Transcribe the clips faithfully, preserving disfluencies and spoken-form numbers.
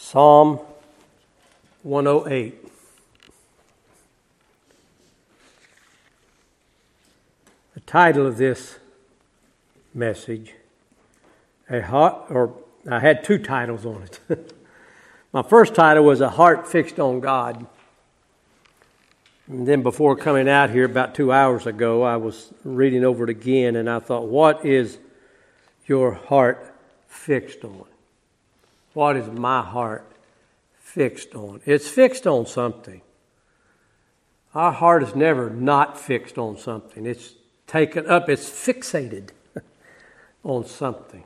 Psalm one oh eight. The title of this message, a heart, or I had two titles on it. My first title was A Heart Fixed on God. And then before coming out here about two hours ago, I was reading over it again, and I thought, what is your heart fixed on? What is my heart fixed on? It's fixed on something. Our heart is never not fixed on something. It's taken up, it's fixated on something.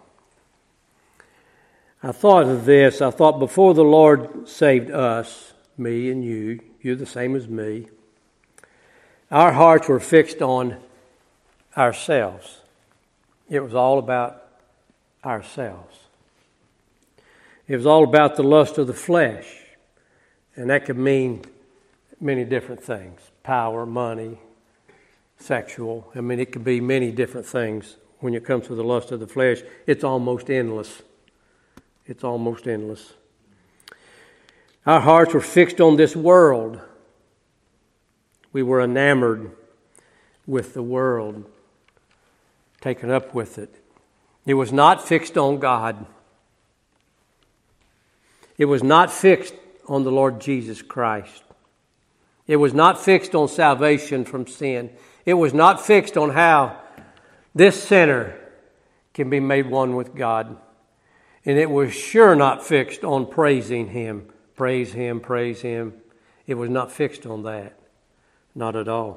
I thought of this. I thought before the Lord saved us, me and you, you're the same as me, our hearts were fixed on ourselves. It was all about ourselves. It was all about the lust of the flesh. And that could mean many different things. Power, money, sexual. I mean, it could be many different things when it comes to the lust of the flesh. It's almost endless. It's almost endless. Our hearts were fixed on this world. We were enamored with the world, taken up with it. It was not fixed on God. It was not fixed on the Lord Jesus Christ. It was not fixed on salvation from sin. It was not fixed on how this sinner can be made one with God. And it was sure not fixed on praising Him. Praise Him, praise Him. It was not fixed on that. Not at all.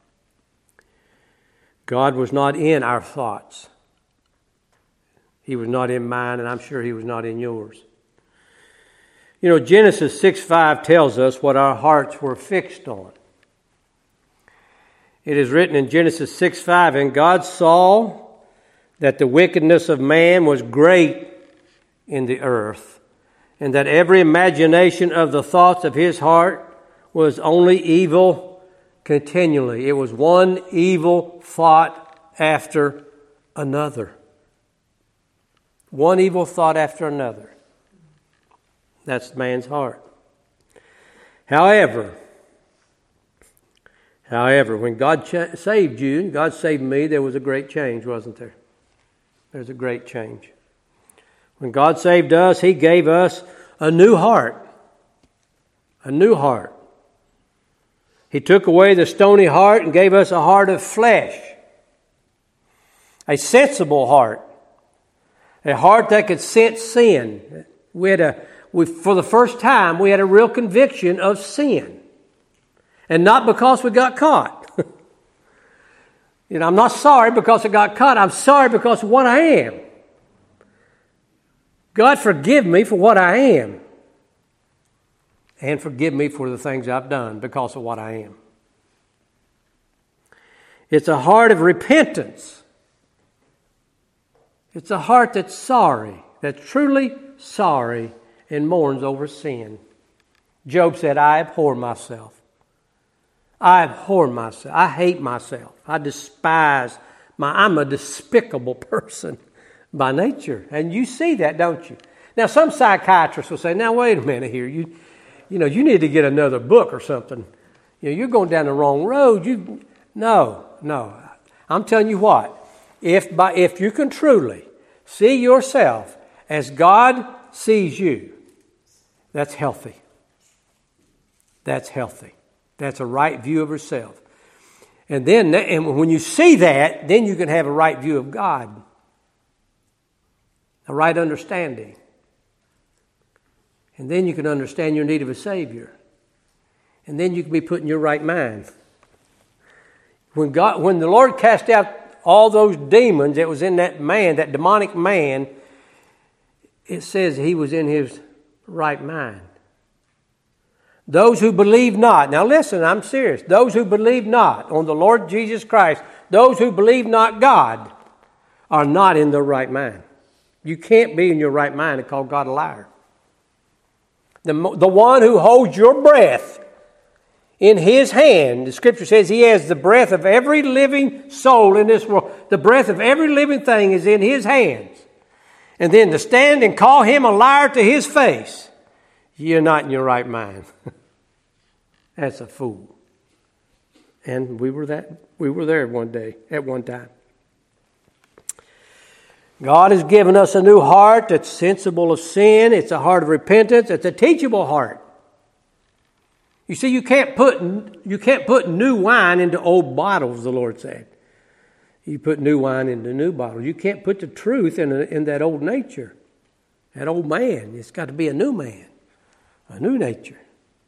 God was not in our thoughts. He was not in mine, and I'm sure He was not in yours. You know, Genesis six five tells us what our hearts were fixed on. It is written in Genesis six five, and God saw that the wickedness of man was great in the earth, and that every imagination of the thoughts of his heart was only evil continually. It was one evil thought after another. One evil thought after another. That's man's heart. However, however, when God ch- saved you and God saved me, there was a great change, wasn't there? There's a great change. When God saved us, He gave us a new heart. A new heart. He took away the stony heart and gave us a heart of flesh. A sensible heart. A heart that could sense sin. We had a We, for the first time, we had a real conviction of sin. And not because we got caught. You know, I'm not sorry because I got caught. I'm sorry because of what I am. God, forgive me for what I am. And forgive me for the things I've done because of what I am. It's a heart of repentance. It's a heart that's sorry, that's truly sorry, and mourns over sin. Job said, I abhor myself. I abhor myself. I hate myself. I despise my, I'm a despicable person by nature. And you see that, don't you? Now, some psychiatrists will say, now, wait a minute here. You, you know, you need to get another book or something. You know, you're going down the wrong road. You, no, no. I'm telling you what. If by, if you can truly see yourself as God sees you, that's healthy. That's healthy. That's a right view of yourself. And then, and when you see that, then you can have a right view of God. A right understanding. And then you can understand your need of a Savior. And then you can be put in your right mind. When God, when the Lord cast out all those demons that was in that man, that demonic man, it says he was in his right mind. Those who believe not. Now listen, I'm serious. Those who believe not on the Lord Jesus Christ, those who believe not God, are not in their right mind. You can't be in your right mind and call God a liar. The, the one who holds your breath in His hand, the Scripture says He has the breath of every living soul in this world. The breath of every living thing is in His hands. And then to stand and call Him a liar to His face, you're not in your right mind. That's a fool. And we were that we were there one day, at one time. God has given us a new heart that's sensible of sin. It's a heart of repentance. It's a teachable heart. You see, you can't put you can't put new wine into old bottles, the Lord said. You put new wine into new bottles. You can't put the truth in, a, in that old nature, that old man. It's got to be a new man, a new nature.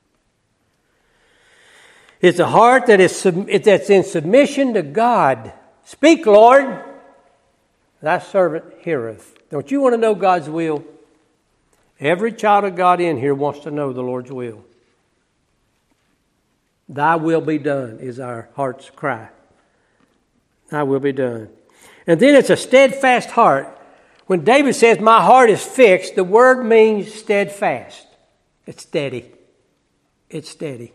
It's a heart that is that's in submission to God. Speak, Lord, thy servant heareth. Don't you want to know God's will? Every child of God in here wants to know the Lord's will. Thy will be done is our heart's cry. Thy will be done. And then it's a steadfast heart. When David says, my heart is fixed, the word means steadfast. It's steady. It's steady.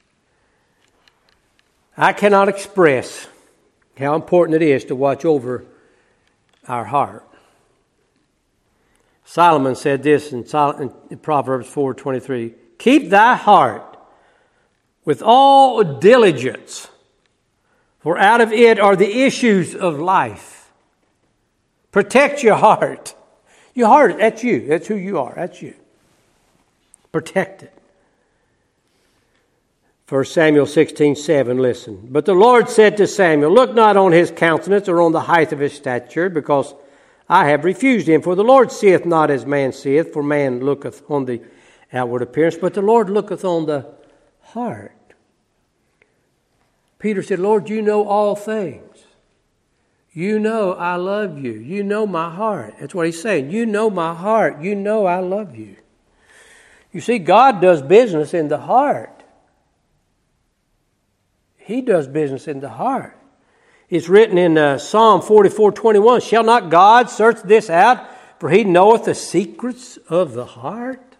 I cannot express how important it is to watch over our heart. Solomon said this in Proverbs four twenty-three, keep thy heart with all diligence, for out of it are the issues of life. Protect your heart. Your heart, that's you. That's who you are. That's you. Protect it. First Samuel sixteen seven, listen. But the Lord said to Samuel, look not on his countenance or on the height of his stature, because I have refused him. For the Lord seeth not as man seeth, for man looketh on the outward appearance, but the Lord looketh on the heart. Peter said, Lord, you know all things. You know I love you. You know my heart. That's what he's saying. You know my heart. You know I love you. You see, God does business in the heart. He does business in the heart. It's written in uh, Psalm forty-four twenty-one, shall not God search this out, for he knoweth the secrets of the heart?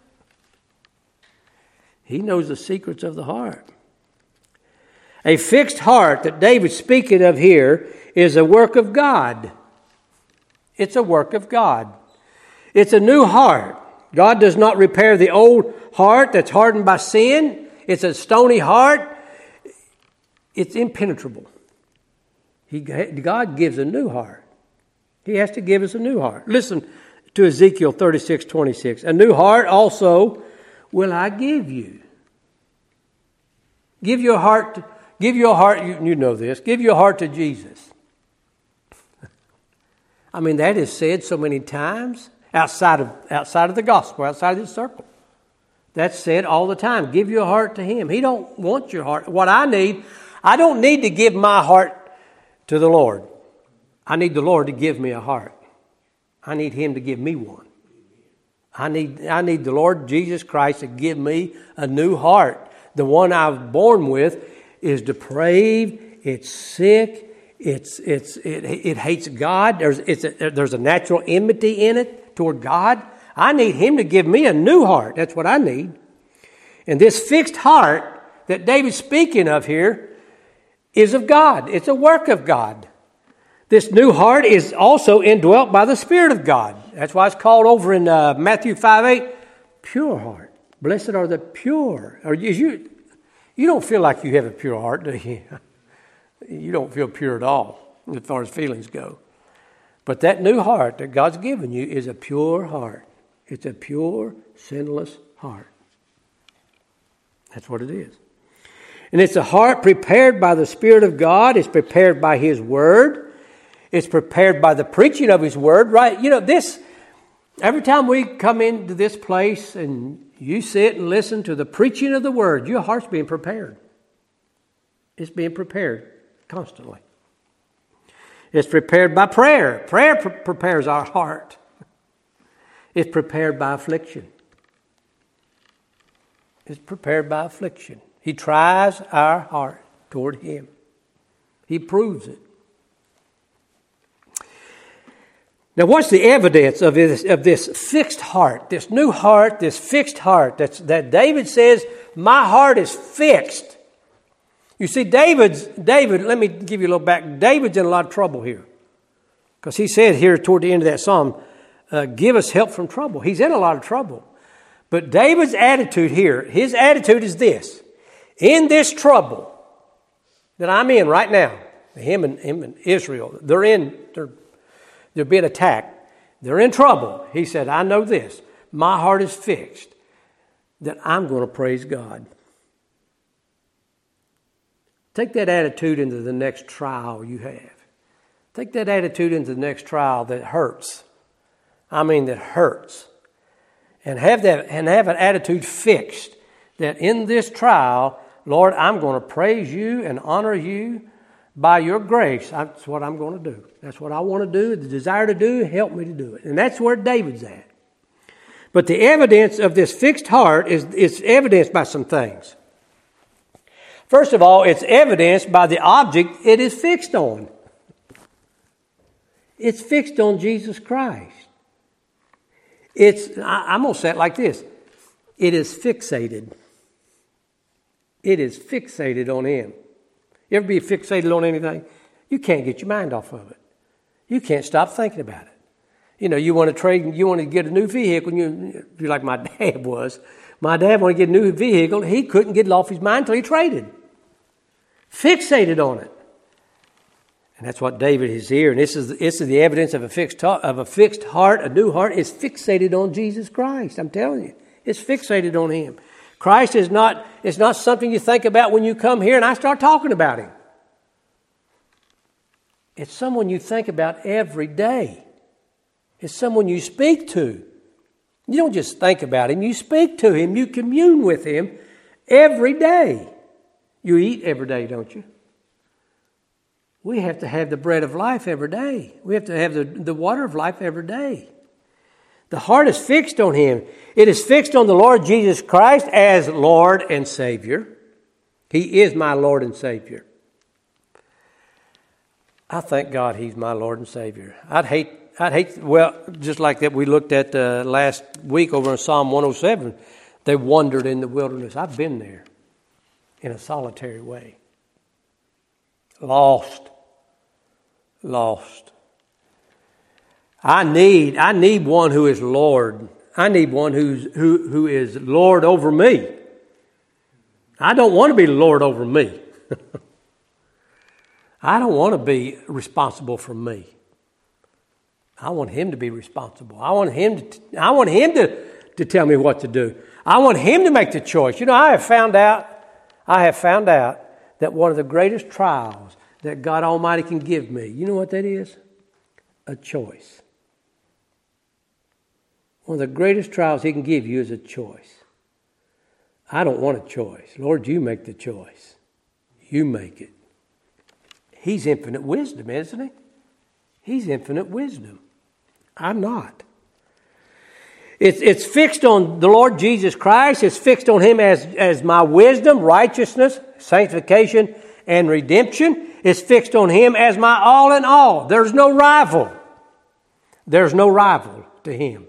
He knows the secrets of the heart. A fixed heart that David's speaking of here is a work of God. It's a work of God. It's a new heart. God does not repair the old heart that's hardened by sin. It's a stony heart. It's impenetrable. He, God gives a new heart. He has to give us a new heart. Listen to Ezekiel thirty-six twenty-six. A new heart also will I give you. Give your heart to Give your heart, you, you know this, give your heart to Jesus. I mean, that is said so many times outside of outside of the gospel, outside of this circle. That's said all the time. Give your heart to him. He don't want your heart. What I need, I don't need to give my heart to the Lord. I need the Lord to give me a heart. I need him to give me one. I need, I need the Lord Jesus Christ to give me a new heart. The one I was born with is depraved, it's sick, it's it's it, it hates God. There's it's a, there's a natural enmity in it toward God. I need him to give me a new heart. That's what I need. And this fixed heart that David's speaking of here is of God. It's a work of God. This new heart is also indwelt by the Spirit of God. That's why it's called over in uh, Matthew five eight, pure heart. Blessed are the pure. Or is you You don't feel like you have a pure heart, do you? You don't feel pure at all as far as feelings go. But that new heart that God's given you is a pure heart. It's a pure, sinless heart. That's what it is. And it's a heart prepared by the Spirit of God. It's prepared by His Word. It's prepared by the preaching of His Word, right? You know, this, every time we come into this place and you sit and listen to the preaching of the Word, your heart's being prepared. It's being prepared constantly. It's prepared by prayer. Prayer pre- prepares our heart. It's prepared by affliction. It's prepared by affliction. He tries our heart toward Him. He proves it. Now, what's the evidence of this, of this fixed heart, this new heart, this fixed heart that's, that David says, my heart is fixed? You see, David's, David, let me give you a little back. David's in a lot of trouble here. Because he said here toward the end of that psalm, uh, give us help from trouble. He's in a lot of trouble. But David's attitude here, his attitude is this. In this trouble that I'm in right now, him and, him and Israel, they're in, they're, they're being attacked. They're in trouble. He said, I know this. My heart is fixed that I'm going to praise God. Take that attitude into the next trial you have. Take that attitude into the next trial that hurts. I mean, that hurts. And have that, and have an attitude fixed that in this trial, Lord, I'm going to praise you and honor you by your grace. That's what I'm going to do. That's what I want to do. The desire to do, help me to do it. And that's where David's at. But the evidence of this fixed heart is, is evidenced by some things. First of all, it's evidenced by the object it is fixed on. It's fixed on Jesus Christ. It's, I, I'm going to say it like this. It is fixated. It is fixated on Him. You ever be fixated on anything? You can't get your mind off of it. You can't stop thinking about it. You know, you want to trade, you want to get a new vehicle, and you, you're like my dad was. My dad wanted to get a new vehicle. He couldn't get it off his mind until he traded. Fixated on it. And that's what David is here. And this is, this is the evidence of a fixed of a fixed heart, a new heart is fixated on Jesus Christ. I'm telling you. It's fixated on Him. Christ is not, it's not something you think about when you come here and I start talking about Him. It's someone you think about every day. It's someone you speak to. You don't just think about Him. You speak to Him. You commune with Him every day. You eat every day, don't you? We have to have the bread of life every day. We have to have the, the water of life every day. The heart is fixed on Him. It is fixed on the Lord Jesus Christ as Lord and Savior. He is my Lord and Savior. I thank God He's my Lord and Savior. I'd hate, I'd hate, well, just like that we looked at uh, last week over in Psalm one oh seven. They wandered in the wilderness. I've been there in a solitary way. Lost. Lost. I need, I need one who is Lord. I need one who's, who, who is Lord over me. I don't want to be Lord over me. I don't want to be responsible for me. I want Him to be responsible. I want Him to, I want Him to, to tell me what to do. I want Him to make the choice. You know, I have found out, I have found out that one of the greatest trials that God Almighty can give me, you know what that is? A choice. One of the greatest trials He can give you is a choice. I don't want a choice. Lord, you make the choice. You make it. He's infinite wisdom, isn't He? He's infinite wisdom. I'm not. It's, it's fixed on the Lord Jesus Christ. It's fixed on Him as, as my wisdom, righteousness, sanctification, and redemption. It's fixed on Him as my all in all. There's no rival. There's no rival to Him.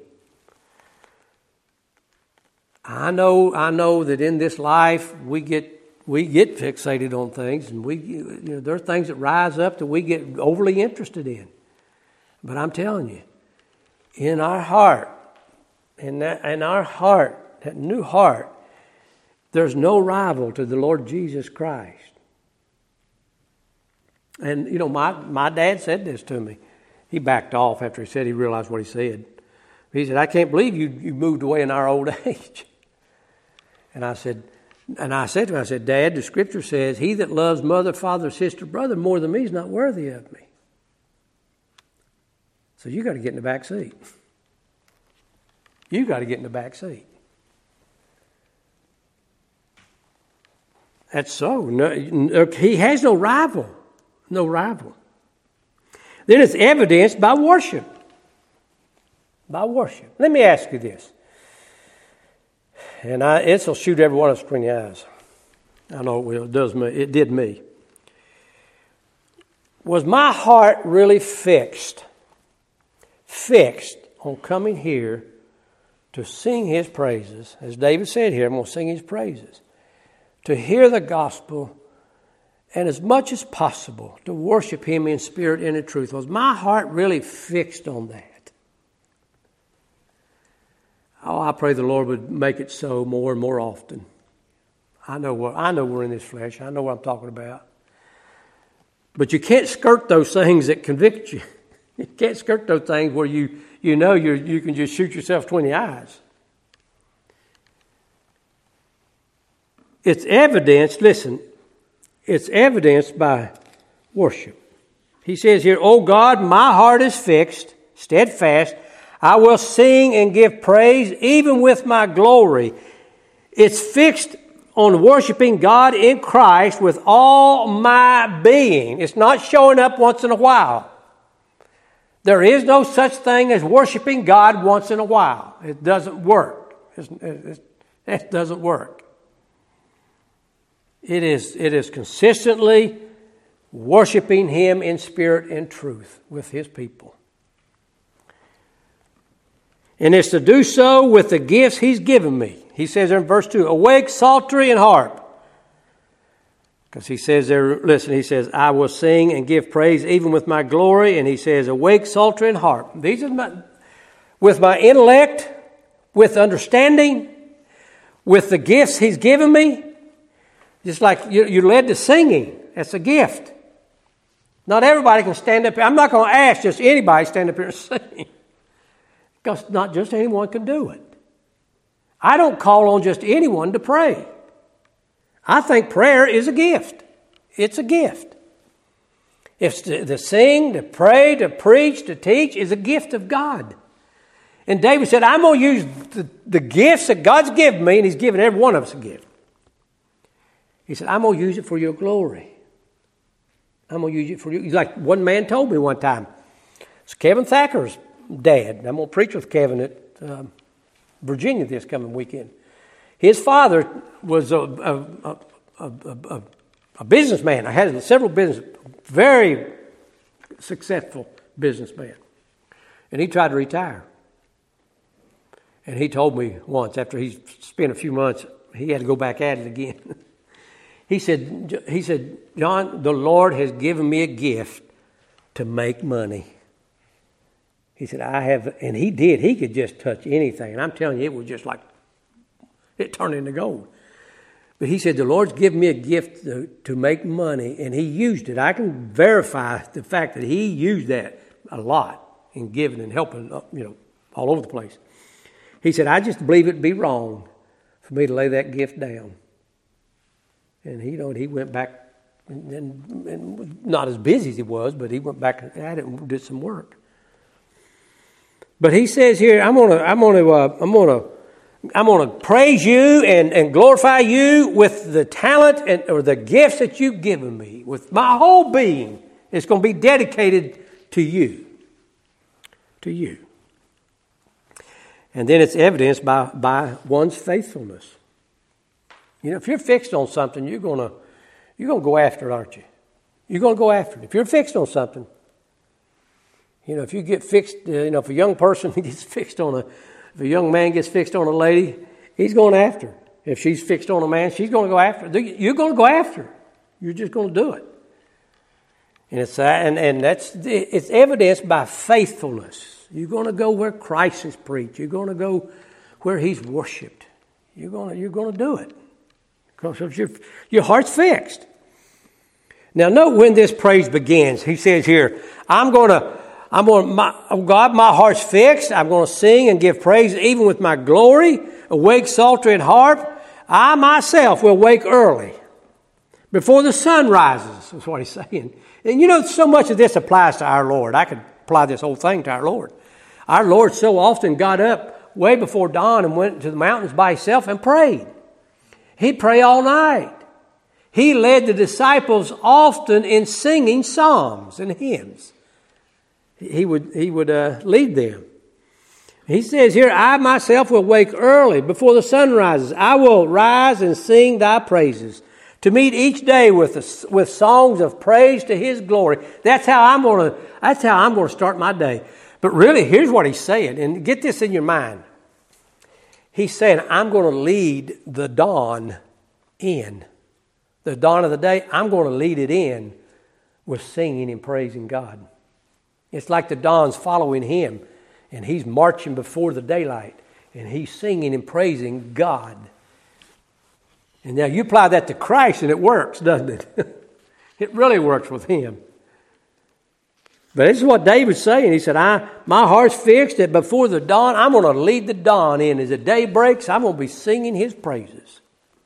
I know, I know that in this life we get we get fixated on things, and we you know there are things that rise up that we get overly interested in. But I'm telling you, in our heart, in that in our heart, that new heart, there's no rival to the Lord Jesus Christ. And you know, my my dad said this to me. He backed off after he said he realized what he said. He said, "I can't believe you you moved away in our old age." And I said, and I said to him, I said, "Dad, the Scripture says, he that loves mother, father, sister, brother more than me is not worthy of me. So you got to get in the back seat. You got to get in the back seat." That's so. No, he has no rival. No rival. Then it's evidenced by worship. By worship. Let me ask you this. And I, this will shoot every one of us between the eyes. I know it will. It does me. It did me. Was my heart really fixed? Fixed on coming here to sing His praises. As David said here, I'm going to sing His praises. To hear the gospel, and as much as possible to worship Him in spirit and in truth. Was my heart really fixed on that? Oh, I pray the Lord would make it so more and more often. I know what I know we're in this flesh. I know what I'm talking about. But you can't skirt those things that convict you. You can't skirt those things where you, you know you you can just shoot yourself between the eyes. It's evidenced, listen, it's evidenced by worship. He says here, "O God, my heart is fixed, steadfast. I will sing and give praise even with my glory." It's fixed on worshiping God in Christ with all my being. It's not showing up once in a while. There is no such thing as worshiping God once in a while. It doesn't work. It's, it's, it doesn't work. It is, it is consistently worshiping Him in spirit and truth with His people. And it's to do so with the gifts He's given me. He says there in verse two, "Awake, psaltery, and harp." Because he says there, listen, he says, "I will sing and give praise even with my glory." And he says, "Awake, psaltery, and harp." These are my, with my intellect, with understanding, with the gifts He's given me. Just like you, you're led to singing. That's a gift. Not everybody can stand up here. I'm not going to ask just anybody to stand up here and sing. Because not just anyone can do it. I don't call on just anyone to pray. I think prayer is a gift. It's a gift. It's to, to sing, to pray, to preach, to teach is a gift of God. And David said, I'm going to use the, the gifts that God's given me, and He's given every one of us a gift. He said, I'm going to use it for your glory. I'm going to use it for you. Like one man told me one time. It's Kevin Thacker's dad. I'm going to preach with Kevin at um, Virginia this coming weekend. His father was a, a, a, a, a, a businessman. I had several business, very successful businessman. And he tried to retire. And he told me once, after he spent a few months, he had to go back at it again. He said, he said, "John, the Lord has given me a gift to make money." He said, I have, and he did. He could just touch anything. And I'm telling you, it was just like, it turned into gold. But he said, the Lord's given me a gift to, to make money, and He used it. I can verify the fact that He used that a lot in giving and helping, you know, all over the place. He said, I just believe it'd be wrong for me to lay that gift down. And he, you know, he went back, and, and, and not as busy as he was, but he went back at it and did some work. But he says here, I'm gonna, I'm gonna, uh, I'm gonna, I'm gonna praise you and, and glorify you with the talent and or the gifts that you've given me. With my whole being, it's going to be dedicated to you, to you. And then it's evidenced by by one's faithfulness. You know, if you're fixed on something, you're gonna you're gonna go after it, aren't you? You're gonna go after it. If you're fixed on something. You know, if you get fixed, uh, you know, if a young person gets fixed on a, if a young man gets fixed on a lady, he's going after her. If she's fixed on a man, she's going to go after her. You're going to go after her. You're just going to do it. And it's uh, and and that's it's evidenced by faithfulness. You're going to go where Christ is preached. You're going to go where He's worshipped. You're going to you're going to do it because your your heart's fixed. Now, note when this praise begins. He says here, "I'm going to." I'm going to, my, oh God, my heart's fixed. I'm going to sing and give praise even with my glory. Awake, psaltery, and harp. I myself will wake early before the sun rises, is what he's saying. And you know, so much of this applies to our Lord. I could apply this whole thing to our Lord. Our Lord so often got up way before dawn and went to the mountains by Himself and prayed. He'd pray all night. He led the disciples often in singing psalms and hymns. He would he would uh, lead them. He says here, I myself will wake early before the sun rises. I will rise and sing Thy praises, to meet each day with a, with songs of praise to His glory. That's how I'm going to. That's how I'm going to start my day. But really, here's what he's saying, and get this in your mind. He's saying, I'm going to lead the dawn in. The dawn of the day, I'm going to lead it in with singing and praising God. It's like the dawn's following Him, and He's marching before the daylight. And he's singing and praising God. And now you apply that to Christ and it works, doesn't it? It really works with him. But this is what David's saying. He said, I, my heart's fixed that before the dawn, I'm going to lead the dawn in. As the day breaks, I'm going to be singing his praises.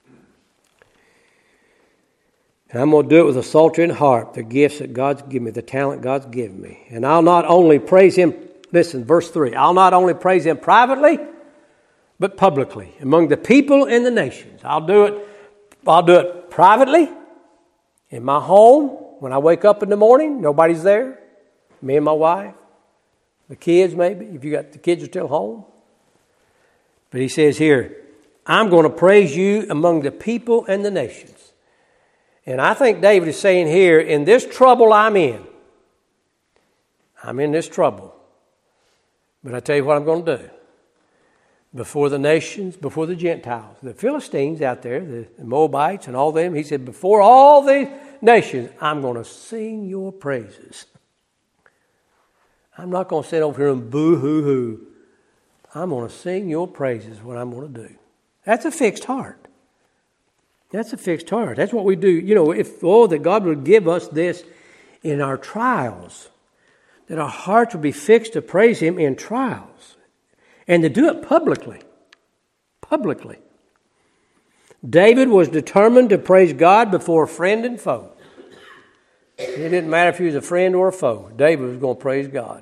And I'm going to do it with a psaltery and harp, the gifts that God's given me, the talent God's given me. And I'll not only praise him, listen, verse three, I'll not only praise him privately, but publicly, among the people and the nations. I'll do it, I'll do it privately, in my home, when I wake up in the morning, nobody's there. Me and my wife, the kids maybe, if you got the kids are still home. But he says here, I'm going to praise you among the people and the nations. And I think David is saying here, in this trouble I'm in, I'm in this trouble. But I tell you what I'm going to do. Before the nations, before the Gentiles, the Philistines out there, the Moabites and all them, he said, before all these nations, I'm going to sing your praises. I'm not going to sit over here and boo-hoo-hoo. I'm going to sing your praises, what I'm going to do. That's a fixed heart. That's a fixed heart. That's what we do. You know, if, oh, that God would give us this in our trials, that our hearts would be fixed to praise him in trials, and to do it publicly. Publicly. David was determined to praise God before friend and foe. It didn't matter if he was a friend or a foe. David was going to praise God.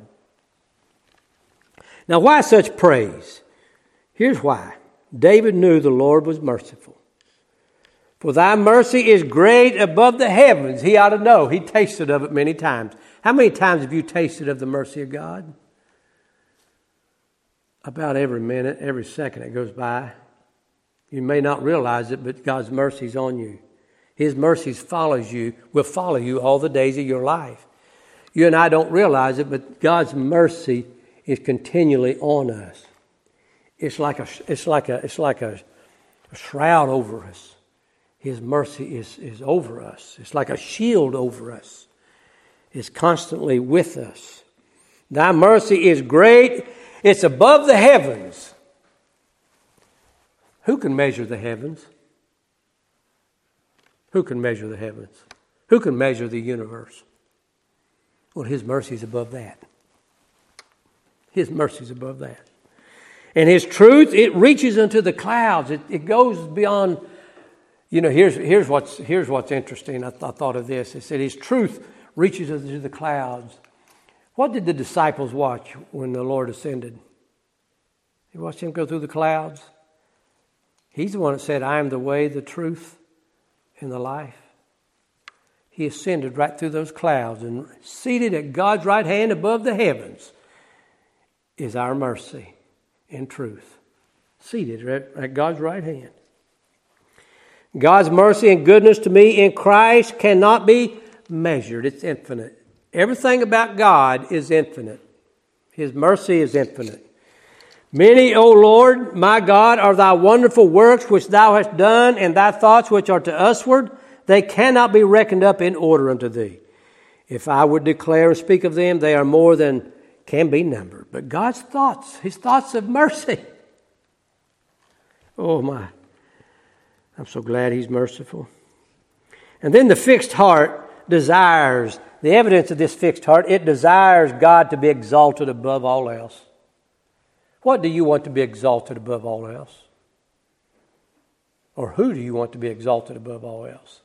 Now, why such praise? Here's why. David knew the Lord was merciful. For thy mercy is great above the heavens. He ought to know. He tasted of it many times. How many times have you tasted of the mercy of God? About every minute, every second that goes by. You may not realize it, but God's mercy is on you. His mercies follows you, will follow you all the days of your life. You and I don't realize it, but God's mercy is continually on us. It's like a, it's like a, it's like a, a shroud over us. His mercy is, is over us. It's like a shield over us. It's constantly with us. Thy mercy is great. It's above the heavens. Who can measure the heavens? Who can measure the heavens? Who can measure the universe? Well, his mercy is above that. His mercy is above that. And his truth, it reaches into the clouds. It, it goes beyond, you know, here's, here's, what's, here's what's interesting. I, th- I thought of this. It said his truth reaches into the clouds. What did the disciples watch when the Lord ascended? They watched him go through the clouds. He's the one that said, I am the way, the truth, and the life. He ascended right through those clouds, and seated at God's right hand above the heavens is our mercy and truth. Seated at, at God's right hand. God's mercy and goodness to me in Christ cannot be measured. It's infinite. Everything about God is infinite. His mercy is infinite. Many, O Lord, my God, are thy wonderful works which thou hast done, and thy thoughts which are to usward, they cannot be reckoned up in order unto thee. If I would declare and speak of them, they are more than can be numbered. But God's thoughts, his thoughts of mercy. Oh my. I'm so glad he's merciful. And then the fixed heart desires, the evidence of this fixed heart, it desires God to be exalted above all else. What do you want to be exalted above all else? Or who do you want to be exalted above all else?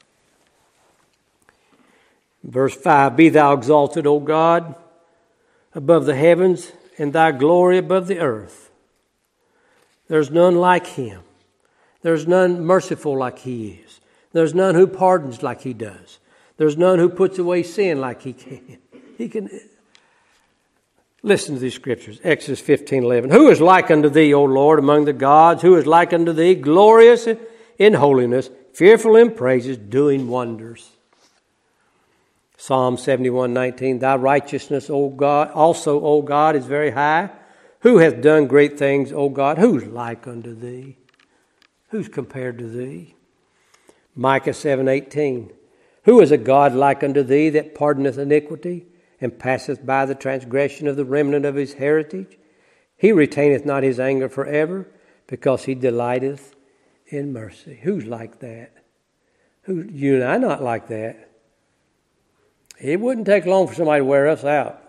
Verse five, be thou exalted, O God, above the heavens, and thy glory above the earth. There's none like him. There's none merciful like he is. There's none who pardons like he does. There's none who puts away sin like he can. He can... Listen to these scriptures. Exodus fifteen eleven. Who is like unto thee, O Lord, among the gods? Who is like unto thee, glorious in holiness, fearful in praises, doing wonders? Psalm seventy-one nineteen. Thy righteousness, O God, also, O God, is very high. Who hath done great things, O God? Who's like unto thee? Who's compared to thee? Micah seven eighteen. Who is a God like unto thee that pardoneth iniquity, and passeth by the transgression of the remnant of his heritage? He retaineth not his anger forever, because he delighteth in mercy. Who's like that? Who, you and I not like that. It wouldn't take long for somebody to wear us out.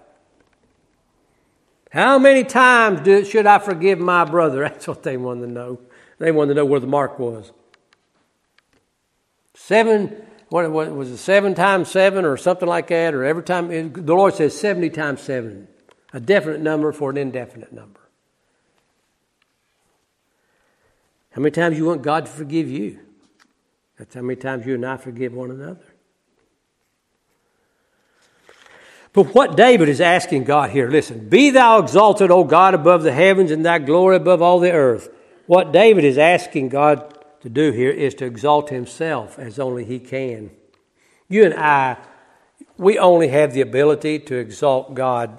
How many times do, should I forgive my brother? That's what they wanted to know. They wanted to know where the mark was. Seven, what, what was it, seven times seven or something like that? Or every time, the Lord says seventy times seven. A definite number for an indefinite number. How many times you want God to forgive you? That's how many times you and I forgive one another. But what David is asking God here, listen, be thou exalted, O God, above the heavens, and thy glory above all the earth. What David is asking God to do here is to exalt himself as only he can. You and I, we only have the ability to exalt God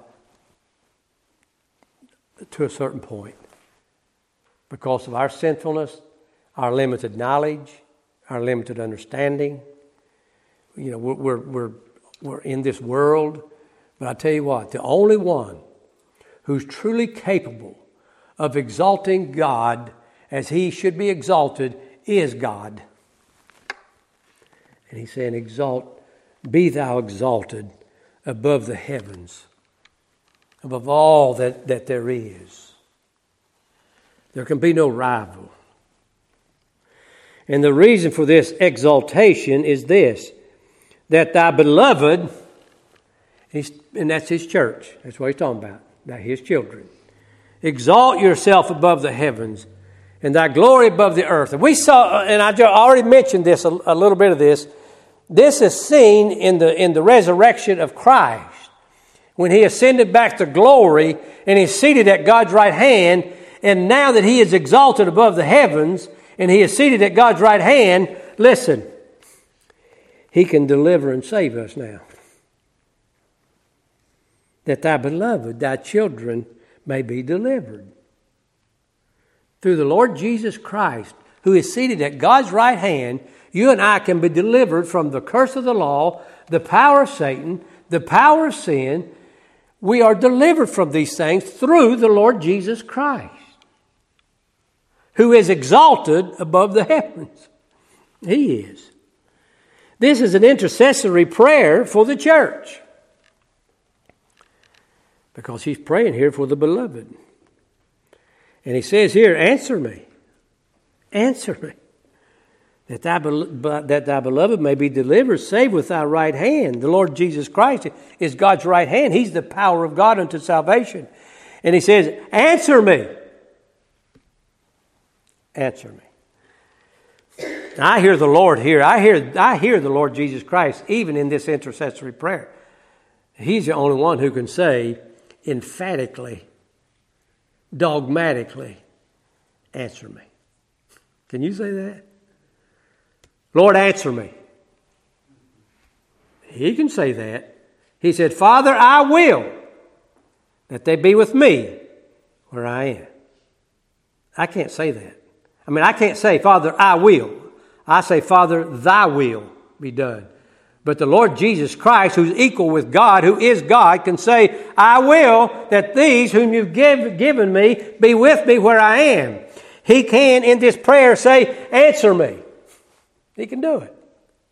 to a certain point because of our sinfulness, our limited knowledge, our limited understanding. You know, we're we're we're in this world, but I tell you what, the only one who's truly capable of exalting God as he should be exalted is God. And he's saying, exalt, be thou exalted above the heavens, above all that, that there is. There can be no rival. And the reason for this exaltation is this, that thy beloved, and that's his church, that's what he's talking about, that his children, exalt yourself above the heavens, and thy glory above the earth. And we saw, and I already mentioned this, a, a little bit of this, this is seen in the in the resurrection of Christ. When he ascended back to glory and he's seated at God's right hand, and now that he is exalted above the heavens and he is seated at God's right hand, listen, he can deliver and save us now. That thy beloved, thy children may be delivered. Through the Lord Jesus Christ, who is seated at God's right hand, you and I can be delivered from the curse of the law, the power of Satan, the power of sin. We are delivered from these things through the Lord Jesus Christ, who is exalted above the heavens. He is. This is an intercessory prayer for the church, because he's praying here for the beloved. And he says here, answer me. Answer me. That thy, that thy beloved may be delivered, save with thy right hand. The Lord Jesus Christ is God's right hand. He's the power of God unto salvation. And he says, answer me. Answer me. I hear the Lord here. I hear, I hear the Lord Jesus Christ even in this intercessory prayer. He's the only one who can say emphatically, dogmatically, answer me. Can you say that? Lord, answer me. He can say that. He said, Father, I will that they be with me where I am. I can't say that. I mean, I can't say, Father, I will. I say, Father, thy will be done. But the Lord Jesus Christ, who's equal with God, who is God, can say, I will that these whom you've give, given me be with me where I am. He can, in this prayer, say, answer me. He can do it.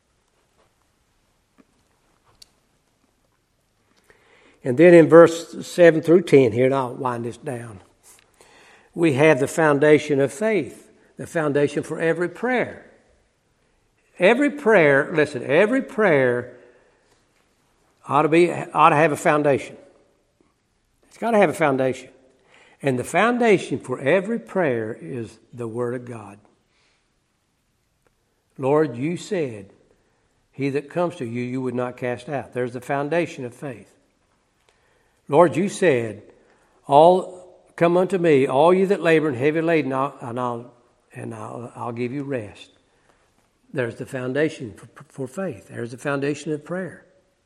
And then in verse seven through ten here, and I'll wind this down, we have the foundation of faith, the foundation for every prayer. Every prayer, listen, every prayer ought to be ought to have a foundation. It's got to have a foundation. And the foundation for every prayer is the Word of God. Lord, you said, he that comes to you, you would not cast out. There's the foundation of faith. Lord, you said, all come unto me, all you that labor and heavy laden, and I'll and I'll, I'll give you rest. There's the foundation for, for faith. There's the foundation of prayer.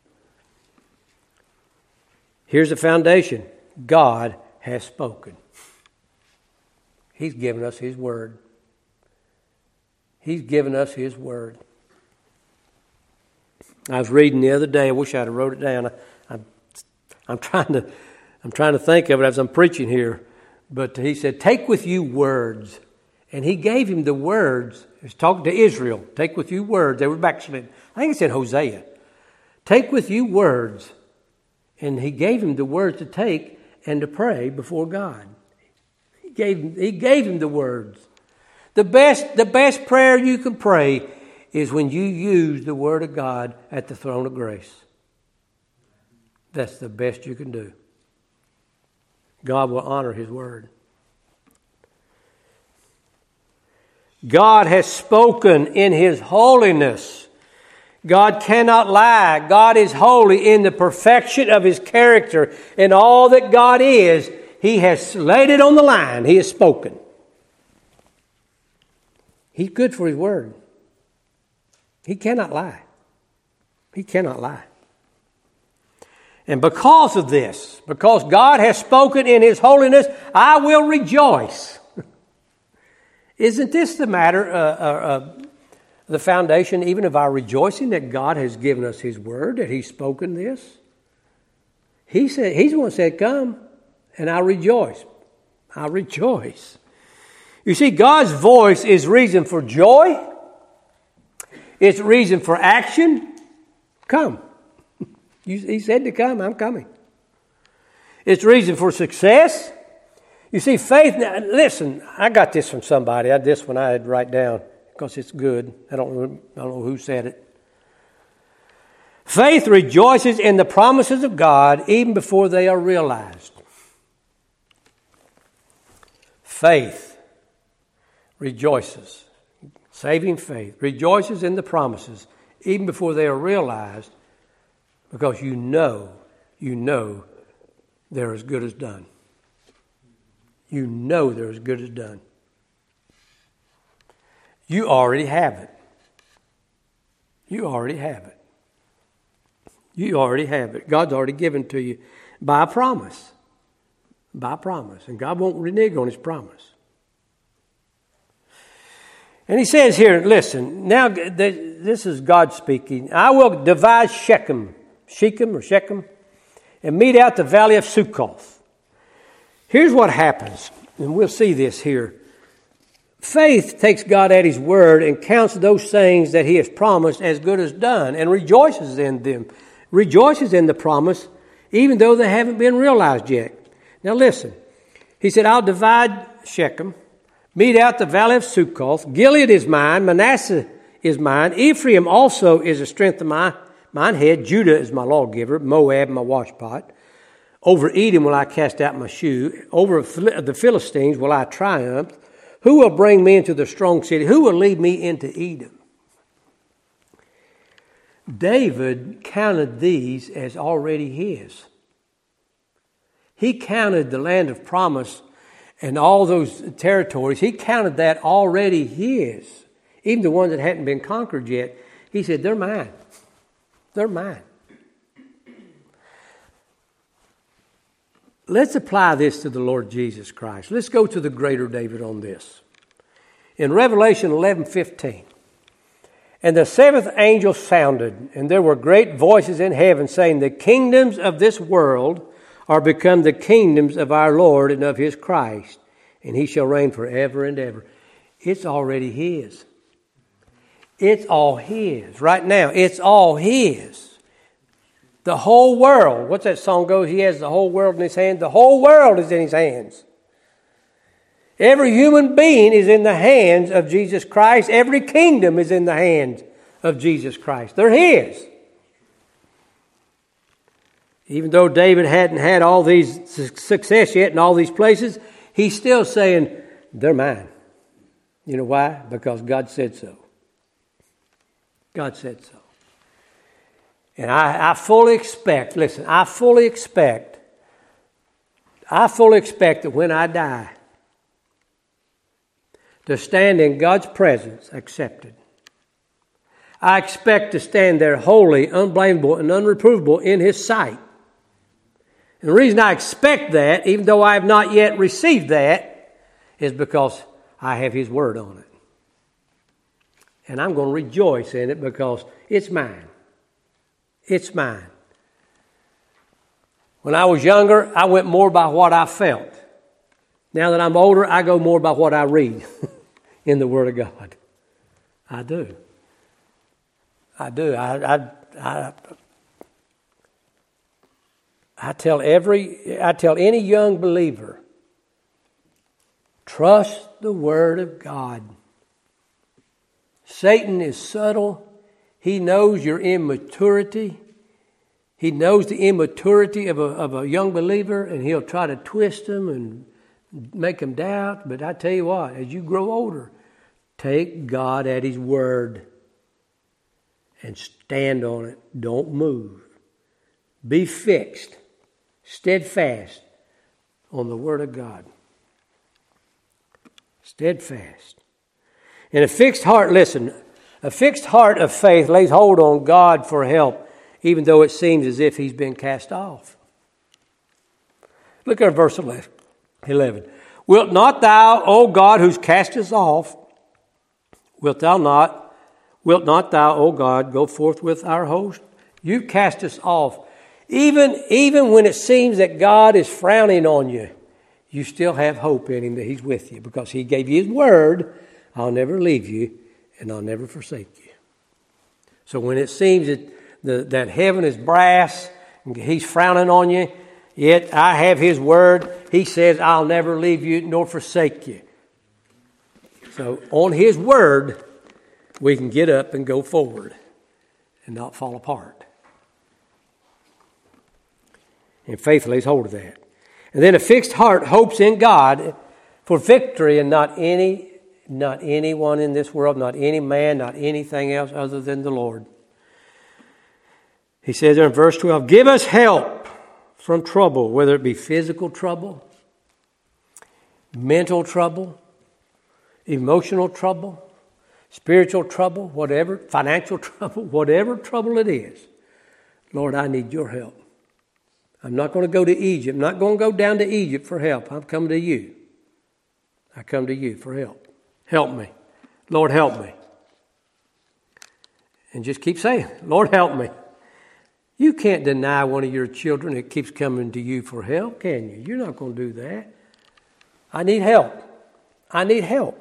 Here's the foundation. God has spoken. He's given us His Word. He's given us His Word. I was reading the other day. I wish I'd have wrote it down. I, I, I'm trying to, I'm trying to think of it as I'm preaching here. But he said, take with you words. And he gave him the words. He was talking to Israel. Take with you words. They were backslidden. I think it's in Hosea. Take with you words. And he gave him the words to take and to pray before God. He gave him, he gave him the words. The best, the best prayer you can pray is when you use the Word of God at the throne of grace. That's the best you can do. God will honor His Word. God has spoken in His holiness. God cannot lie. God is holy in the perfection of His character. And all that God is, He has laid it on the line. He has spoken. He's good for His Word. He cannot lie. He cannot lie. And because of this, because God has spoken in His holiness, I will rejoice. Isn't this the matter, uh, uh, uh, the foundation even of our rejoicing, that God has given us His Word, that He's spoken this? He said, He's the one who said, come, and I rejoice. I rejoice. You see, God's voice is reason for joy. It's reason for action. Come. He said to come, I'm coming. It's reason for success. You see, faith, now, listen, I got this from somebody. I, this one I had to write down because it's good. I don't, I don't know who said it. Faith rejoices in the promises of God even before they are realized. Faith rejoices. Saving faith rejoices in the promises even before they are realized, because you know, you know they're as good as done. You know they're as good as done. You already have it. You already have it. You already have it. God's already given to you by a promise. By a promise. And God won't renege on His promise. And He says here, listen, now this is God speaking. I will divide Shechem, Shechem or Shechem, and mete out the valley of Sukkoth. Here's what happens, and we'll see this here. Faith takes God at His word and counts those things that He has promised as good as done and rejoices in them. Rejoices in the promise even though they haven't been realized yet. Now listen, He said, I'll divide Shechem, mete out the valley of Sukkoth. Gilead is mine, Manasseh is mine. Ephraim also is the strength of my mine head. Judah is my lawgiver, Moab my washpot. Over Edom will I cast out my shoe. Over the Philistines will I triumph. Who will bring me into the strong city? Who will lead me into Edom? David counted these as already his. He counted the land of promise and all those territories. He counted that already his. Even the ones that hadn't been conquered yet. He said, they're mine. They're mine. Let's apply this to the Lord Jesus Christ. Let's go to the greater David on this. In Revelation eleven fifteen, and the seventh angel sounded, and there were great voices in heaven saying, the kingdoms of this world are become the kingdoms of our Lord and of His Christ, and He shall reign forever and ever. It's already His. It's all His. Right now, it's all His. The whole world. What's that song goes? He has the whole world in His hand. The whole world is in His hands. Every human being is in the hands of Jesus Christ. Every kingdom is in the hands of Jesus Christ. They're His. Even though David hadn't had all these success yet in all these places, he's still saying, they're mine. You know why? Because God said so. God said so. And I, I fully expect, listen, I fully expect, I fully expect that when I die, to stand in God's presence accepted. I expect to stand there holy, unblameable, and unreprovable in His sight. And the reason I expect that, even though I have not yet received that, is because I have His Word on it. And I'm going to rejoice in it because it's mine. It's mine. When I was younger, I went more by what I felt. Now that I'm older, I go more by what I read in the Word of God. I do. I do. I, I, I, I tell every, I tell any young believer, trust the Word of God. Satan is subtle. He knows your immaturity. He knows the immaturity of a, of a young believer, and he'll try to twist them and make them doubt. But I tell you what, as you grow older, take God at His word and stand on it. Don't move. Be fixed, steadfast on the Word of God. Steadfast. And a fixed heart, listen, a fixed heart of faith lays hold on God for help, even though it seems as if He's been cast off. Look at verse eleven. Wilt not thou, O God, who's cast us off, wilt thou not, wilt not thou, O God, go forth with our host? You've cast us off. Even, even when it seems that God is frowning on you, you still have hope in Him that He's with you, because He gave you His word, I'll never leave you and I'll never forsake you. So when it seems that, the, that heaven is brass and He's frowning on you, yet I have His word. He says, I'll never leave you nor forsake you. So on His word, we can get up and go forward and not fall apart. And faith lays hold of that. And then a fixed heart hopes in God for victory, and not any, not anyone in this world, not any man, not anything else other than the Lord. He says there in verse twelve, give us help from trouble, whether it be physical trouble, mental trouble, emotional trouble, spiritual trouble, whatever, financial trouble, whatever trouble it is. Lord, I need your help. I'm not going to go to Egypt. I'm not going to go down to Egypt for help. I'm coming to you. I come to you for help. Help me. Lord, help me. And just keep saying, Lord, help me. You can't deny one of your children that keeps coming to you for help, can you? You're not going to do that. I need help. I need help.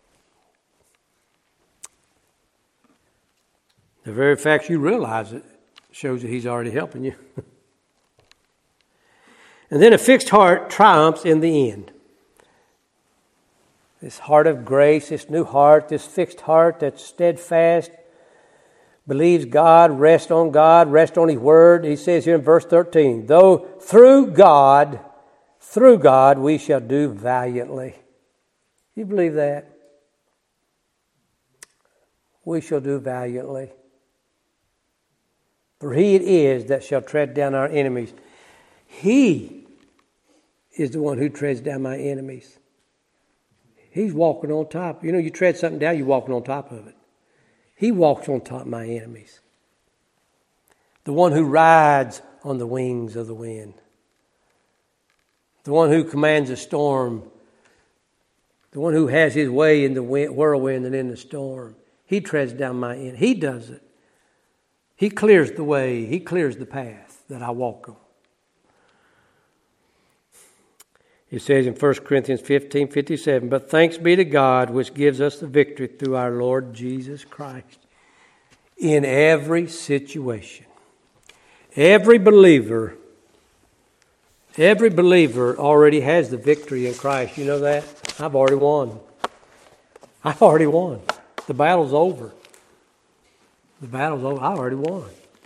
The very fact you realize it shows that He's already helping you. And then a fixed heart triumphs in the end. This heart of grace, this new heart, this fixed heart that's steadfast, believes God, rests on God, rests on His word. He says here in verse thirteen, though through God, through God we shall do valiantly. You believe that? We shall do valiantly. For He it is that shall tread down our enemies. He is the one who treads down my enemies. He's walking on top. You know, you tread something down, you're walking on top of it. He walks on top of my enemies. The one who rides on the wings of the wind. The one who commands a storm. The one who has His way in the whirlwind and in the storm. He treads down my enemies. He does it. He clears the way. He clears the path that I walk on. It says in First Corinthians fifteen fifty-seven, but thanks be to God which gives us the victory through our Lord Jesus Christ. In every situation, every believer, every believer already has the victory in Christ. You know that? I've already won. I've already won. The battle's over. The battle's over. I already won.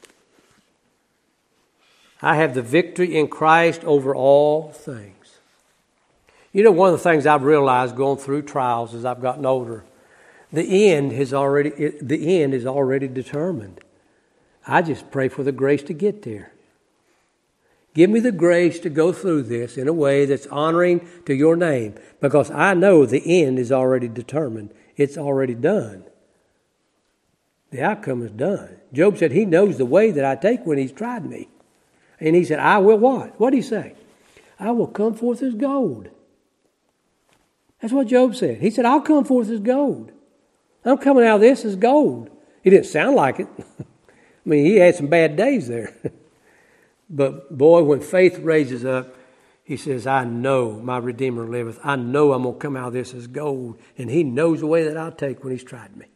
I have the victory in Christ over all things. You know, one of the things I've realized going through trials as I've gotten older, the end has already the end is already determined. I just pray for the grace to get there. Give me the grace to go through this in a way that's honoring to your name, because I know the end is already determined. It's already done. The outcome is done. Job said he knows the way that I take when He's tried me. And he said, I will what? What did he say? I will come forth as gold. That's what Job said. He said, I'll come forth as gold. I'm coming out of this as gold. He didn't sound like it. I mean, he had some bad days there. But boy, when faith raises up, He says, I know my Redeemer liveth. I know I'm going to come out of this as gold. And He knows the way that I'll take when He's tried me.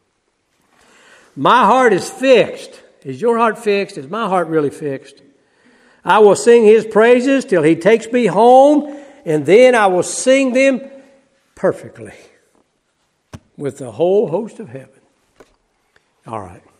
My heart is fixed. Is your heart fixed? Is my heart really fixed? I will sing His praises till He takes me home. And then I will sing them perfectly with the whole host of heaven. All right.